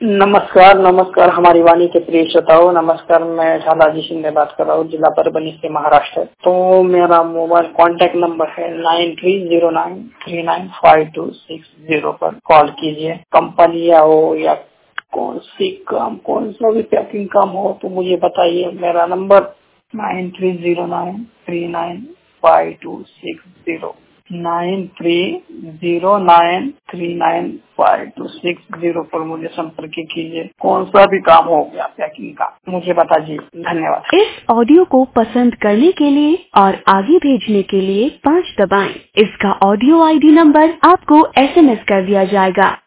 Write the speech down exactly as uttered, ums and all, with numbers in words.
नमस्कार नमस्कार हमारी वाणी के प्रिय श्रोताओं, नमस्कार। मैं झालाजी सिंह ने बात कर रहा हूँ, जिला परभनी से, महाराष्ट्र। तो मेरा मोबाइल कॉन्टैक्ट नंबर है nine three zero nine three nine five two six zero पर कॉल कीजिए। कंपनी हो या कौन सी काम, कौन सा भी पैकिंग काम हो तो मुझे बताइए। मेरा number nine three zero nine three nine five two six zero nine three zero nine three nine five two six zero पर मुझे संपर्क कीजिए। कौन सा भी काम हो गया पैकिंग का मुझे बता दीजिए। धन्यवाद। इस ऑडियो को पसंद करने के लिए और आगे भेजने के लिए पाँच दबाएं। इसका ऑडियो आईडी नंबर आपको एसएमएस कर दिया जाएगा।